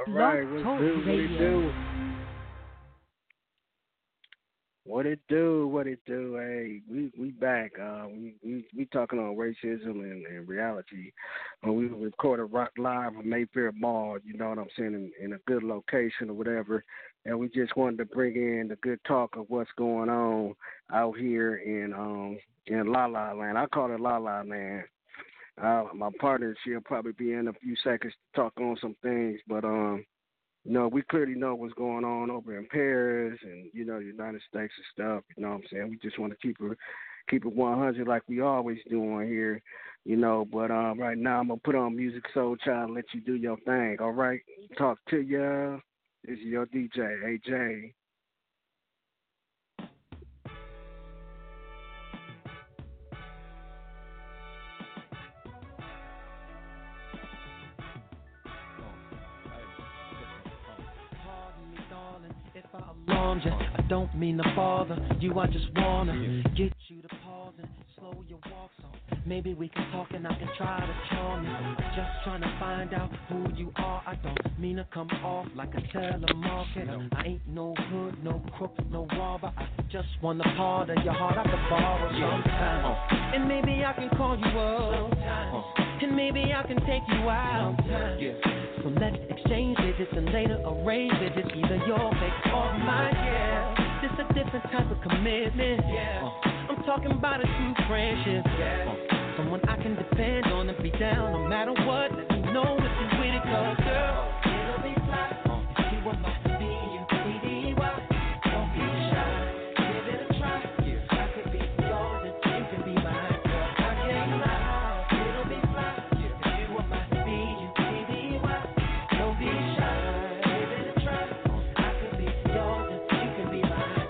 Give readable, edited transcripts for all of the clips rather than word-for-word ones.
right, what's do? What it do? What it do? What it do? Hey, we back. We talking on racism and reality. We recorded Rock Live at Mayfair Mall. You know what I'm saying? In a good location or whatever. And we just wanted to bring in the good talk of what's going on out here in La La Land. I call it La La Land. My partner, she'll probably be in a few seconds to talk on some things, but we clearly know what's going on over in Paris and, the United States and stuff. You know what I'm saying? We just want to keep it 100 like we always doing here, But right now I'm going to put on Music Soul Child and let you do your thing, all right? Talk to ya. This is your DJ, AJ. I don't mean to bother you, I just wanna get you to pause and slow your walk so maybe we can talk and I can try to charm you. I'm just trying to find out who you are. I don't mean to come off like a telemarketer. I ain't no hood, no crook, no robber. I just want a part of your heart I could borrow sometimes. And maybe I can call you up and maybe I can take you out. So let's exchange digits and later arrange digits. Either your fake or mine, yeah. This a different type of commitment, yeah. I'm talking about a true friendship, yeah. Someone I can depend on and be down no matter what. Let me know if you with it, 'cause girl, it'll be fly if you were my B-U-D-D-Y. Don't be shy, give it a try. I could be yours and you can be mine, girl. I can't lie, it'll be fly if you were my B-U-D-D-Y. Don't be shy, give it a try. I could be yours and you can be mine.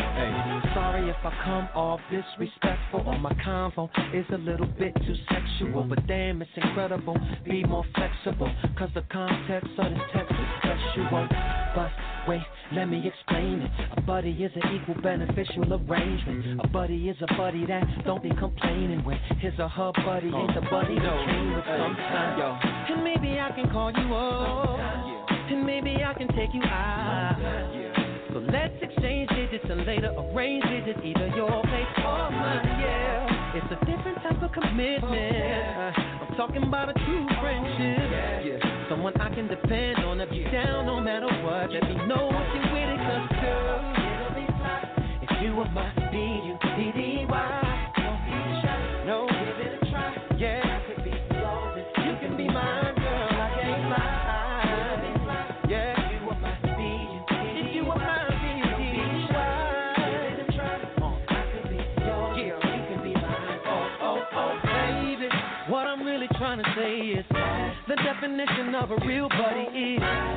Sorry if I come off disrespectful or my convo is a little bit too sexual, but damn, it's incredible. Be more flexible, 'cause the context of this text is sexual. But wait, let me explain it. A buddy is an equal beneficial arrangement. A buddy is a buddy that don't be complaining when his or her buddy ain't the buddy that came with sometime. And maybe I can call you up, and maybe I can take you out. So let's exchange digits and later arrange digits. Either your place or mine, yeah. It's a different type of commitment. I'm talking about a true friendship. Someone I can depend on if you're down no matter what. Let me know if you're with it, 'cause girl, it'll be fly if you were my B-U-D-D-Y. Don't be shy, no, give it a try. Yeah, I could be yours if you can be mine, girl. I can't lie. It'll be fly, yeah, if you were my B-U-D-D-Y. If you were my trying to say is the definition of a real buddy is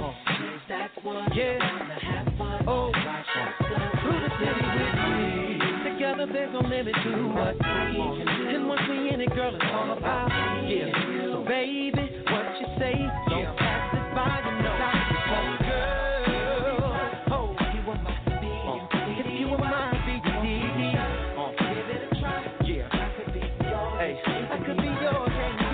through the city with me. Together there's no limit to what we can do. And once we in it, girl, it's all about So baby, what you say, don't pass this by, you know. Because girl, if you were my B, if you were my B-D-D, give it a try. I could be yours, I could be yours.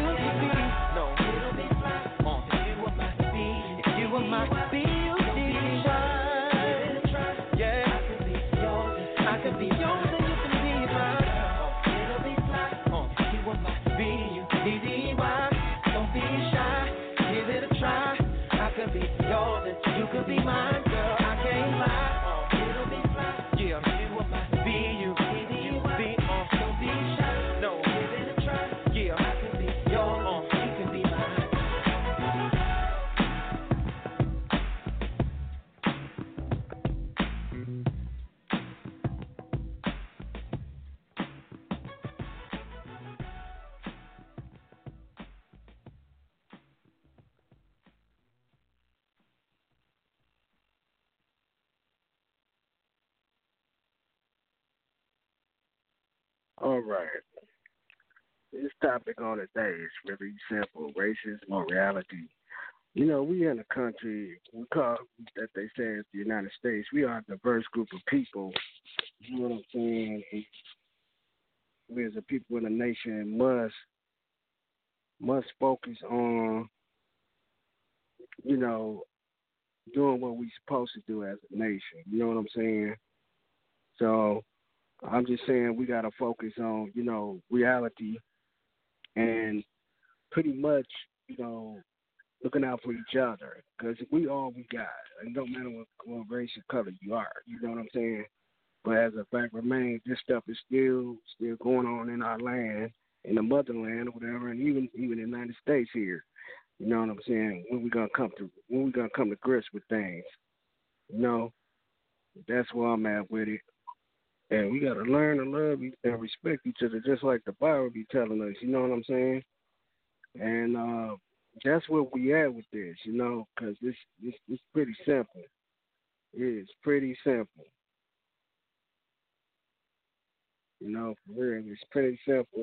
You could be mine, girl, I can't lie. It'll be fly, yeah. You were my B-U-D-D-Y. Don't be shy, no. Give it a try, yeah. I could be yours, you can be mine. All right. This topic on today is really simple: racism or reality. We in a country we call that they say is the United States. We are a diverse group of people. You know what I'm saying? We as a people in a nation must focus on, doing what we supposed to do as a nation. You know what I'm saying? So I'm just saying we got to focus on, reality and pretty much, looking out for each other because we all we got. It don't matter what race or color you are. You know what I'm saying? But as a fact remains, this stuff is still going on in our land, in the motherland or whatever, and even the United States here. You know what I'm saying? When we gonna come to grips with things? That's where I'm at with it. And we gotta learn to love and respect each other, just like the Bible be telling us. You know what I'm saying? And that's where we at with this, because it's pretty simple. It is pretty simple. For real, it's pretty simple.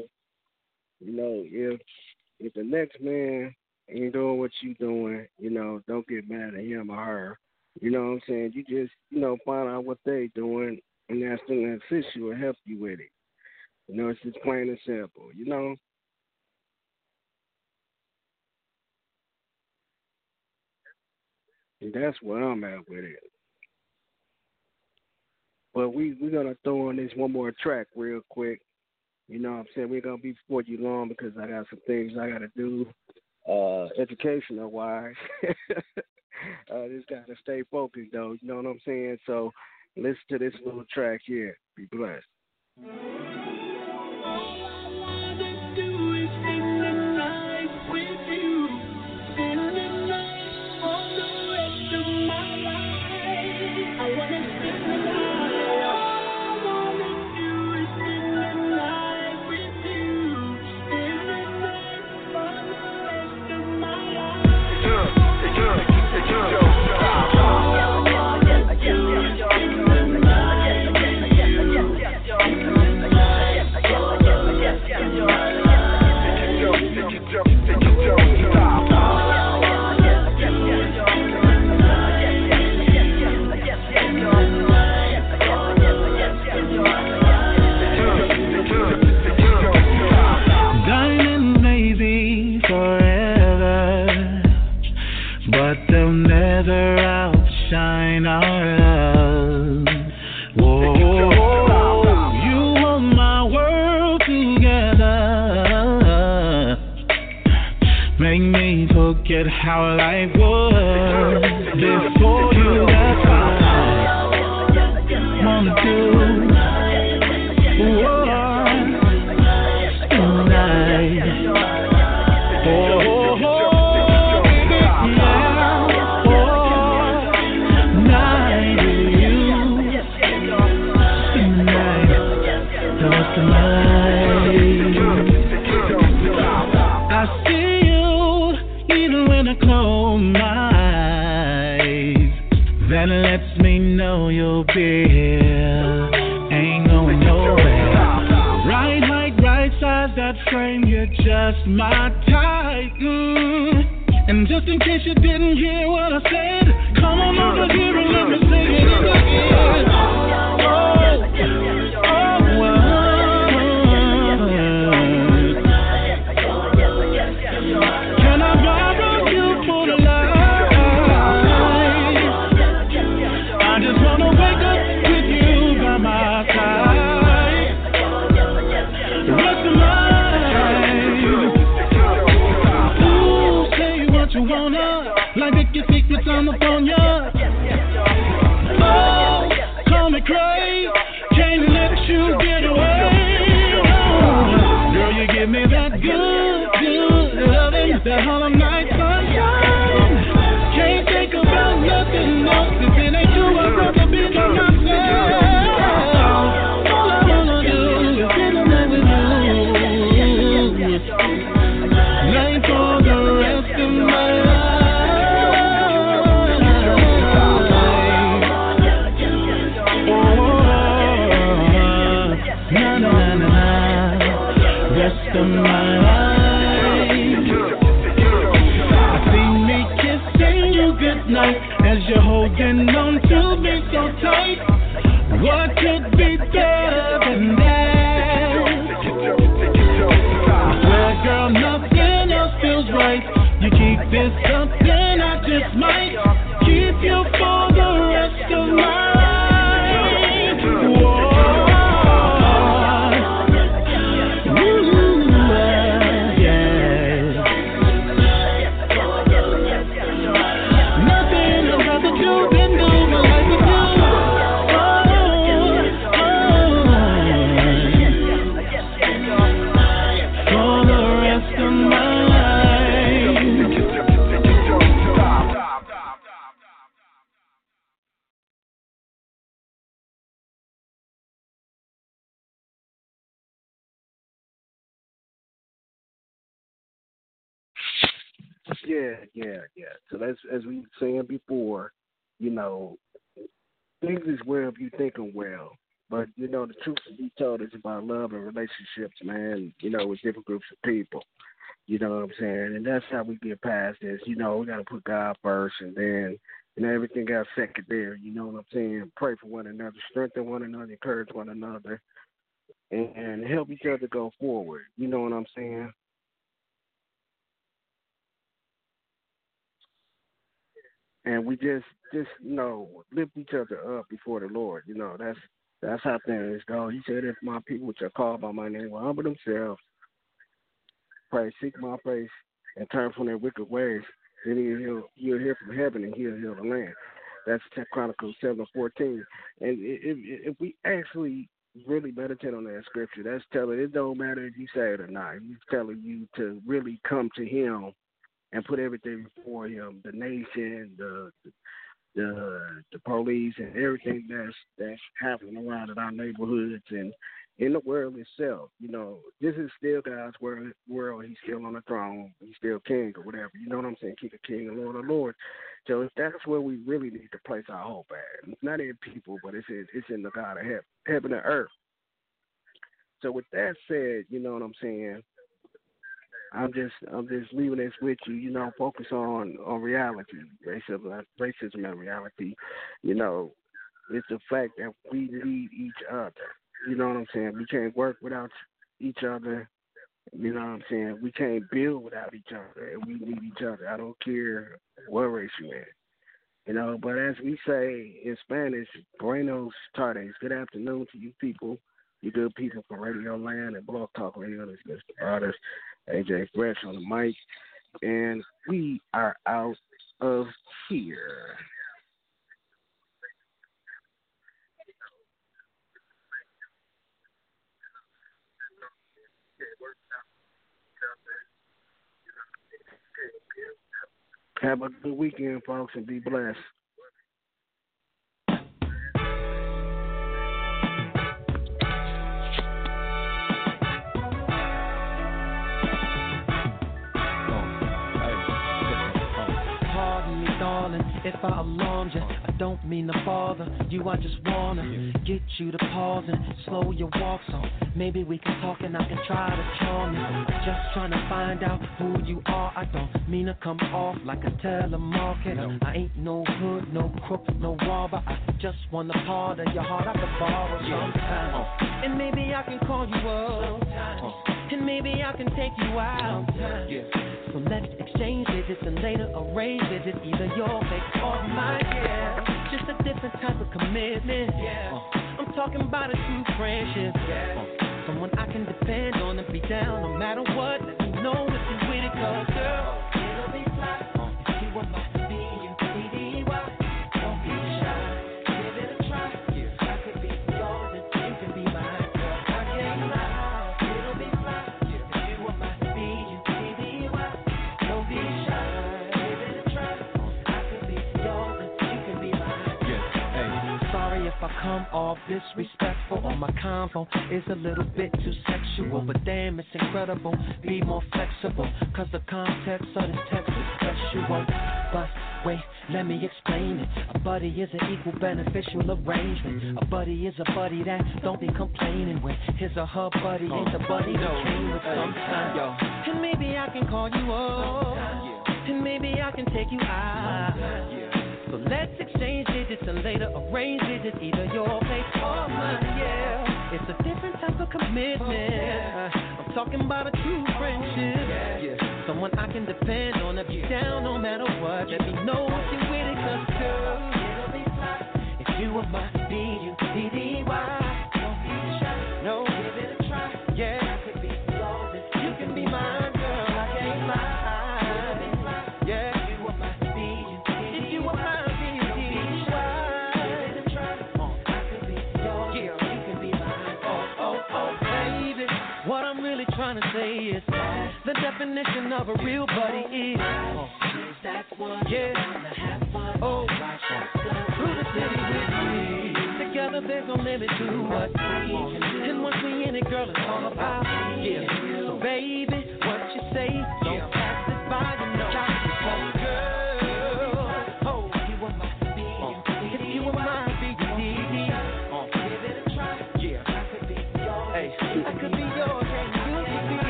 If the next man ain't doing what you doing, don't get mad at him or her. You know what I'm saying? You just, find out what they doing and ask them to assist you or help you with it. It's just plain and simple, And that's where I'm at with it. But we're going to throw on this one more track real quick. You know what I'm saying? We're going to be before you long because I got some things I got to do educational-wise. Just got to stay focused, though. You know what I'm saying? So listen to this little track here. Be blessed. How life was before you, that's fine. Wanna do tonight. Night with you tonight. That's tonight. I see you even when I close my eyes. That lets me know you'll be here. Ain't going nowhere. Right height, right size, that frame, you're just my type. And just in case you didn't hear what I said, come on over here and let me sing it in your ear. On the phone, yeah. Oh, call me crazy. Can't let you get away. Oh, girl, you give me that good loving, that hollow night sunshine. Can't think about nothing else. If it ain't you, I'd rather be by myself. All I wanna do is spend the night with you. Night for the rest of my life. Of my life. I see me kissing you goodnight as you're holding on to me so tight. What could be better than that? Well, girl, nothing else feels right. You keep this something I just might keep you Yeah. So that's as we were saying before, you know, things is well if you thinking well. But you know, the truth to be told is about love and relationships, man. You know, with different groups of people. You know what I'm saying? And that's how we get past this. You know, we got to put God first, and then everything else second there. You know what I'm saying? Pray for one another, strengthen one another, encourage one another, and help each other go forward. You know what I'm saying? And we just you know lift each other up before the Lord. You know that's how things go. He said, if my people which are called by my name will humble themselves, pray, seek my face, and turn from their wicked ways, then he'll hear from heaven and he'll heal the land. That's Chronicles 7:14. And if we actually really meditate on that scripture, that's telling it don't matter if you say it or not. He's telling you to really come to him and put everything before him, the nation, the police, and everything that's happening around in our neighborhoods and in the world itself. You know, this is still God's world. He's still on the throne. He's still king or whatever. You know what I'm saying? Keep the king and Lord of Lords. So if that's where we really need to place our hope at. It's not in people, but it's in the God of heaven and earth. So with that said, you know what I'm saying? I'm just leaving this with you. You know, focus on reality, racism and reality. You know, it's the fact that we need each other. You know what I'm saying? We can't work without each other. You know what I'm saying? We can't build without each other, and we need each other. I don't care what race you're in. You know, but as we say in Spanish, buenos tardes, good afternoon to you people, you good people from Radio Land and Blog Talk Radio. This is Mr. Artist, AJ Fresh on the mic, and we are out of here. Have a good weekend, folks, and be blessed. If I alarmed you, I don't mean to bother you. I just wanna get you to pause and slow your walk on. Maybe we can talk and I can try to charm you. I'm just trying to find out who you are. I don't mean to come off like a telemarketer. I ain't no hood, no crook, no robber. I just want a part of your heart I could borrow sometime. And maybe I can call you up. And maybe I can take you out. So let's exchange digits and later arrange digits, either your fake or mine, yeah. Just a different type of commitment, yeah. I'm talking about a true friendship, yeah. Someone I can depend on and be down no matter what. Let me know if you with it, 'cause girl, it'll be fly if you want my B-U-D-D-Y. Don't be shy, give it a try. I could be yours and you can be mine, girl. I can't lie, it'll be fly if you want my B-U-D-D-Y. Don't be shy, give it a try. I could be yours and you can be mine. Hey. Sorry if I come off disrespectful or my convo is a little bit too sexual, but damn, it's incredible. Be more flexible, 'cause the context of this text is sexual. But wait, let me explain it. A buddy is an equal beneficial arrangement. A buddy is a buddy that don't be complaining when his or her buddy ain't the buddy that came with sometime. And maybe I can call you up, and maybe I can take you out. So let's exchange digits and later arrange digits, either your place or mine, yeah. It's a different type of commitment. I'm talking about a true friendship, someone I can depend on if you're down no matter what. Let me know if you're with it, 'cause girl, it'll be fly if you were my B-U-D-D-Y. Don't be shy, no, give it a try. Yeah, I could be yours if you can be mine, girl. I can't lie. It'll be fly, yeah, you were my B-U-D-D-Y. If you were my B-U-D-D-Y, give it a try. I could be yours, yeah, you can be mine. Oh, baby, what I'm really trying to say is the definition of a real buddy is through the city with me. Together there's no limit to what we can do. And once we in it, girl, it's all about So baby, what you say? Don't pass this by, you know.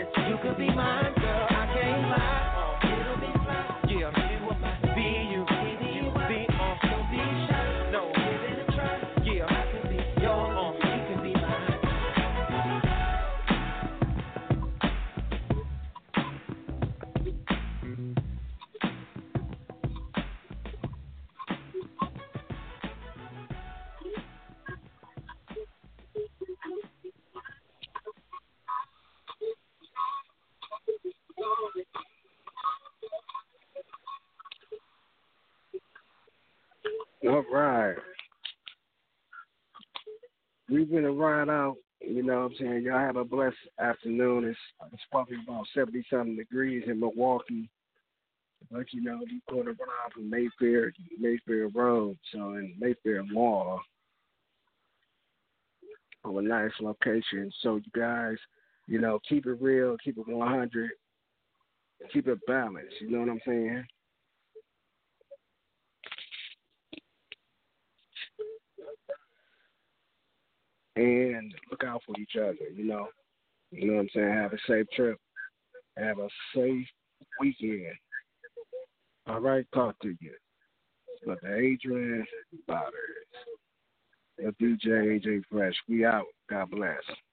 You could be mine, girl, I can't lie. It'll be fine. Yeah, you will be you. Be on, don't be shy. No, give it a try. Yeah, I can be yours, you can be mine. All right. We've been a ride out. You know what I'm saying? Y'all have a blessed afternoon. It's probably about 70-something degrees in Milwaukee. But, you know, we going to run out from Mayfair Road, so in Mayfair Mall, of a nice location. So you guys, you know, keep it real, keep it 100, keep it balanced. You know what I'm saying? And look out for each other, you know. You know what I'm saying? Have a safe trip. Have a safe weekend. All right, talk to you. But the Adrian Botters. The DJ AJ Fresh. We out. God bless.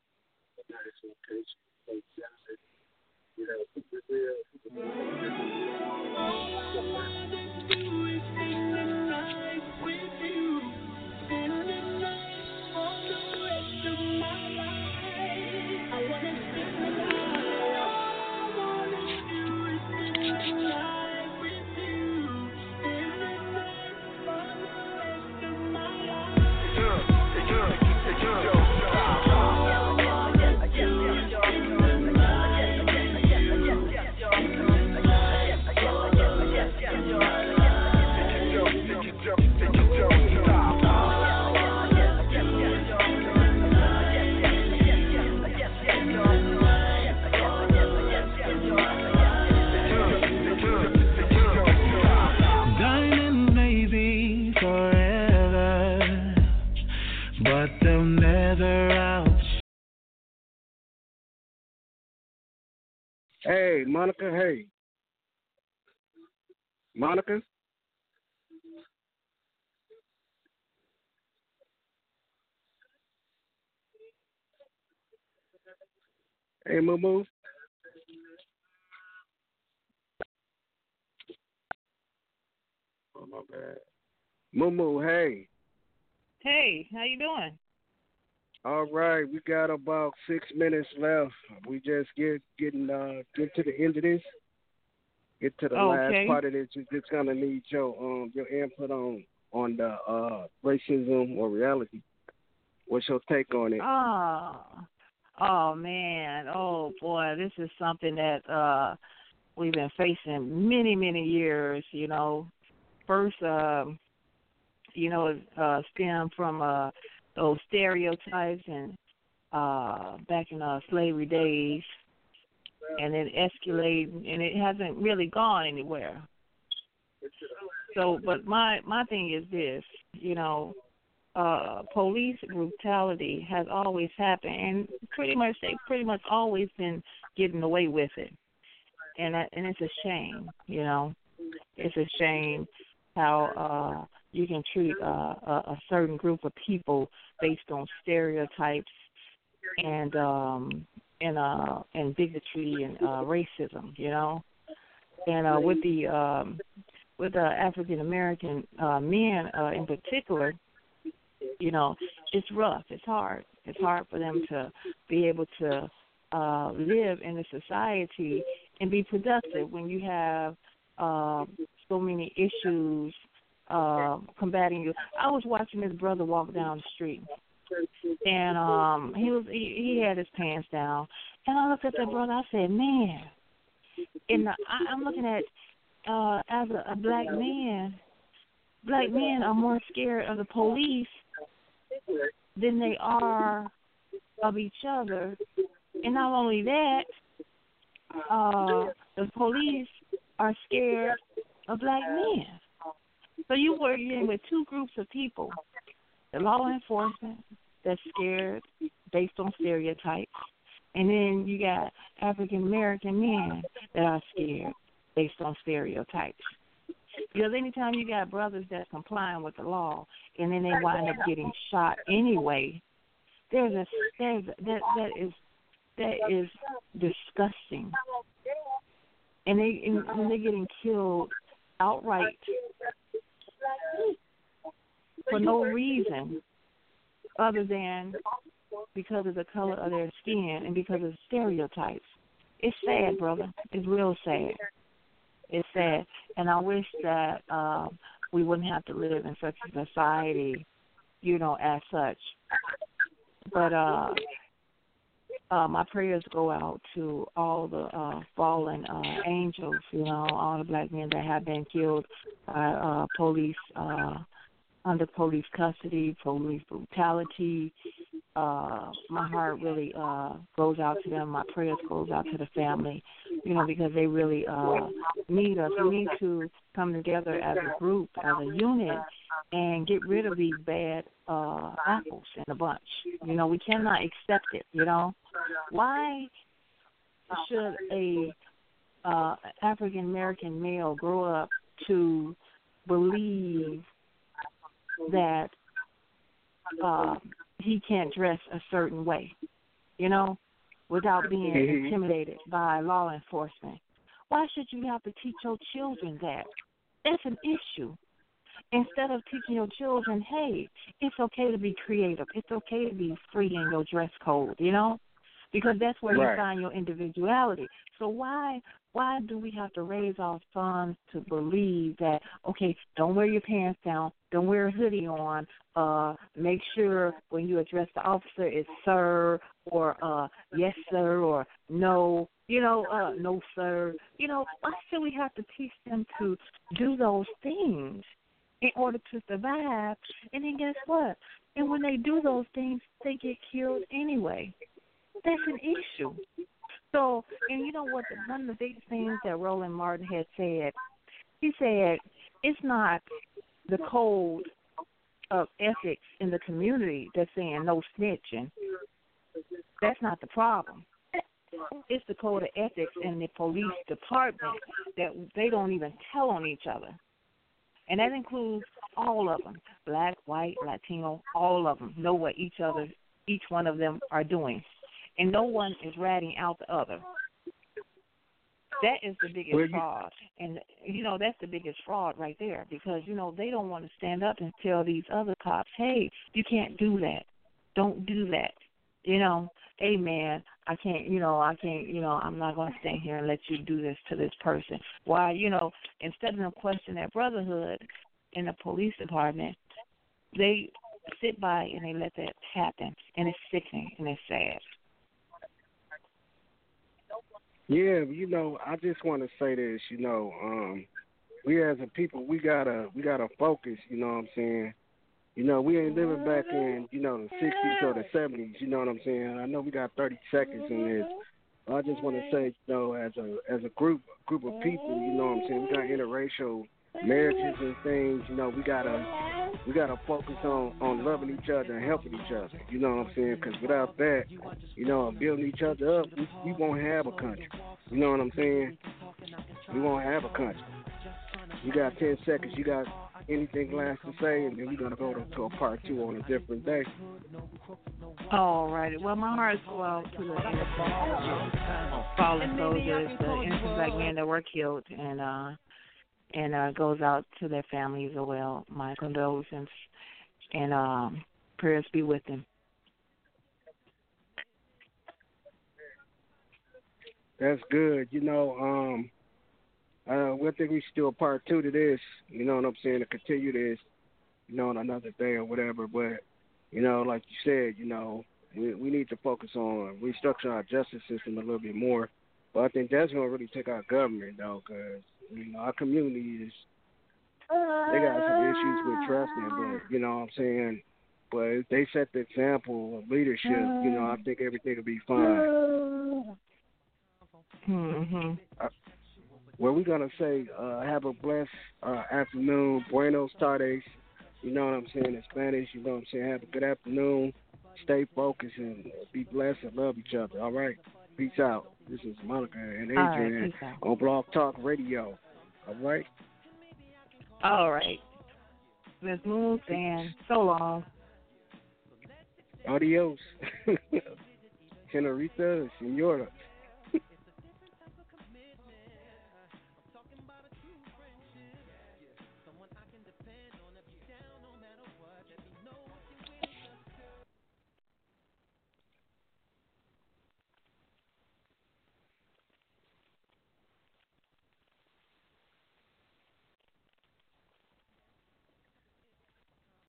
Hey, Monica, hey. Monica? Hey, Moo. Oh, my bad. Moo, hey. Hey, how you doing? All right, we got about 6 minutes left. We just get to the end of this. Get to the last part of this. You're just gonna need your input on the racism or reality. What's your take on it? Oh man, oh boy, this is something that we've been facing many years. You know, first, stem from those stereotypes and back in slavery days, and it escalated, and it hasn't really gone anywhere. So, but my thing is this, you know, police brutality has always happened, and they've pretty much always been getting away with it, and it's a shame, you know, it's a shame how you can treat a certain group of people based on stereotypes and bigotry and racism, you know. And with the African American men in particular, you know, it's rough. It's hard. It's hard for them to be able to live in a society and be productive when you have so many issues combating you. I was watching this brother walk down the street, and he had his pants down, and I looked at that brother. I said, man, I'm looking at as a black man are more scared of the police than they are of each other. And not only that, the police are scared of black men. So you were in with two groups of people, the law enforcement that's scared based on stereotypes, And then you got African American men that are scared based on stereotypes. Because anytime you got brothers that's complying with the law and then they wind up getting shot anyway, that is disgusting. And they're getting killed outright for no reason other than because of the color of their skin and because of stereotypes. It's sad, brother. It's real sad. It's sad. And I wish that we wouldn't have to live in such a society, as such. But my prayers go out to all the fallen angels, all the black men that have been killed by police, under police custody, police brutality. My heart really goes out to them. My prayers goes out to the family, because they really need us. We need to come together as a group, as a unit, and get rid of these bad apples in the bunch. We cannot accept it, Why should a African-American male grow up to believe that he can't dress a certain way, without being intimidated by law enforcement? Why should you have to teach your children that? That's an issue. Instead of teaching your children, hey, it's okay to be creative. It's okay to be free in your dress code, because that's where you find your individuality. So why do we have to raise our sons to believe that, okay, don't wear your pants down, don't wear a hoodie on, make sure when you address the officer it's sir or yes sir or no, no sir. Why should we have to teach them to do those things in order to survive? And then guess what? And when they do those things, they get killed anyway. That's an issue. So, and you know what? One of the big things that Roland Martin had said, he said, it's not the code of ethics in the community that's saying no snitching. That's not the problem. It's the code of ethics in the police department that they don't even tell on each other. And that includes all of them, black, white, Latino, all of them know what each one of them are doing. And no one is ratting out the other. That is the biggest fraud. And, that's the biggest fraud right there because, they don't want to stand up and tell these other cops, hey, you can't do that. Don't do that. Hey, man, I can't, I'm not going to stand here and let you do this to this person. Why, instead of them questioning their brotherhood in the police department, they sit by and they let that happen. And it's sickening and it's sad. Yeah, I just want to say this, we as a people, we gotta focus, you know what I'm saying? We ain't living back in, the 60s or the 70s, you know what I'm saying? I know we got 30 seconds in this. I just want to say, as a group of people, you know what I'm saying? We got interracial marriages and things, we gotta focus on loving each other and helping each other, you know what I'm saying? Because without that, building each other up, we won't have a country, you know what I'm saying? We won't have a country. You got 10 seconds, you got anything last to say, and then we're going to go to a part 2 on a different day. All right. Well, my hearts go out to the fallen soldiers, the innocent black men that were killed, and goes out to their families as well. My condolences and prayers be with them. That's good. I think we should do a part 2 to this, you know what I'm saying, to continue this, on another day or whatever. But, like you said, we need to focus on restructuring our justice system a little bit more. But I think that's going to really take our government, though, because, our community they got some issues with trusting, but, you know what I'm saying, but if they set the example of leadership, I think everything will be fine. Mm-hmm. Well, we're going to say have a blessed afternoon. Buenos tardes. You know what I'm saying in Spanish. You know what I'm saying. Have a good afternoon. Stay focused and be blessed and love each other. All right. Peace out. This is Monica and All right, Adrian peace out. on Blog Talk Radio. All right. All right. Miss Moon saying so long. Adios. Senorita, Senora.